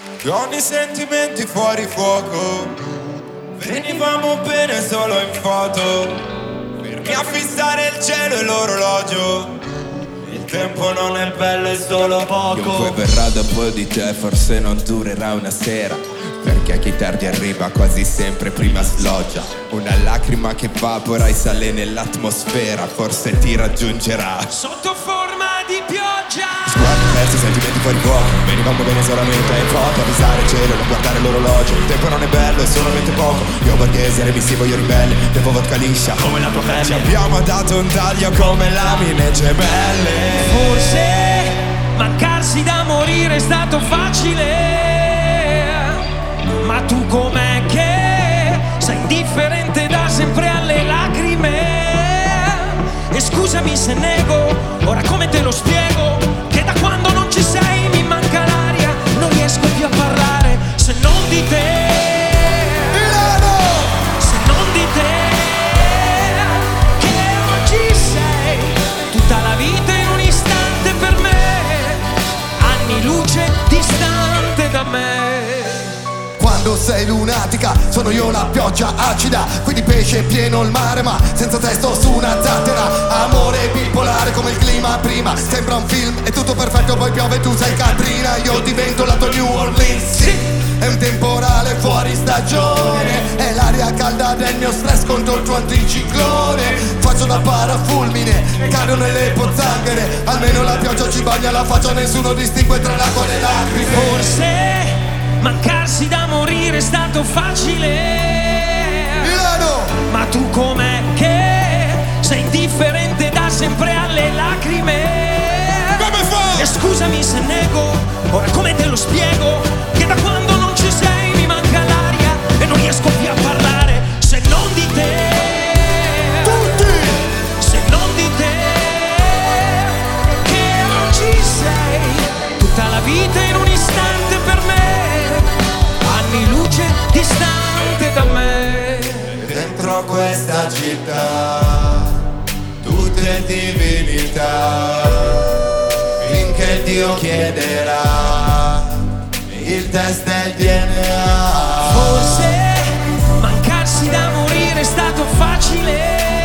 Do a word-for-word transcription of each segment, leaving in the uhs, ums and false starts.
Con i sentimenti fuori fuoco, venivamo bene solo in foto, fermi a fissare il cielo e l'orologio. Il tempo non è bello, è solo poco. Io poi verrà dopo di te, forse non durerà una sera, perché chi tardi arriva quasi sempre prima sloggia. Una lacrima che evapora e sale nell'atmosfera, forse ti raggiungerà sotto forma di pioggia. Sguardi persi, sentimenti fuori fuoco, venivamo bene solamente in foto, a visare il cielo e non guardare l'orologio. Il tempo non è bello, è solamente poco. Io borghese, remissivo, io ribelle, bevo vodka liscia come la tua pelle. Ci abbiamo dato un taglio come lamine gemelle. Forse mancarsi da morire è stato facile, ma tu com'è che sei indifferente da sempre alle lacrime? E scusami se nego, ora come te lo spiego, che da quando non ci sei mi manca l'aria, non riesco più a parlare se non di te. Milano! Se non di te, che oggi sei tutta la vita in un istante per me, anni luce distante da me. Quando sei lunatica, sono io la pioggia acida, quindi pesce pieno il mare ma senza testo su una zattera. Amore bipolare come il clima prima, sembra un film, è tutto perfetto, poi piove, tu sei Katrina, io divento la tua New Orleans. Sì, è un temporale fuori stagione, è l'aria calda del mio stress contro il tuo anticiclone. Faccio da parafulmine, cado nelle pozzanghere, almeno la pioggia ci bagna la faccia, nessuno distingue tra l'acqua e le lacrime. Forse mancarsi da morire è stato facile, Milano! ma tu com'è che sei indifferente da sempre alle lacrime? Come fa? E scusami se nego, ora come te lo spiego, che da quando non ci sei mi manca l'aria e non riesco più a parlare se non di te. Tutti! Se non di te, che oggi sei tutta la vita in un istante per me, anni luce distante da me. Dentro questa città, tutte divinità, finché Dio chiederà il test del D N A. Forse mancarsi da morire è stato facile,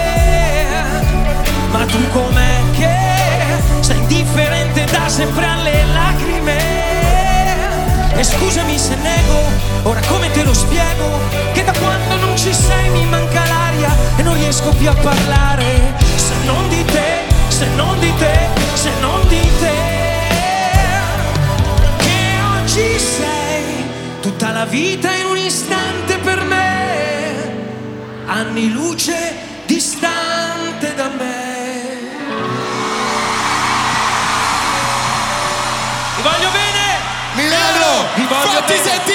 ma tu com'è che sei indifferente da sempre alle lacrime? E scusami se nego, ora come te lo spiego, che da quando non ci sei mi manca l'aria e non riesco più a parlare se non di te, se non di te, se non di te. Che oggi sei tutta la vita in un istante per me, anni luce distante da me. Vi voglio bene! Milano! Vi voglio Fatti bene! sentire!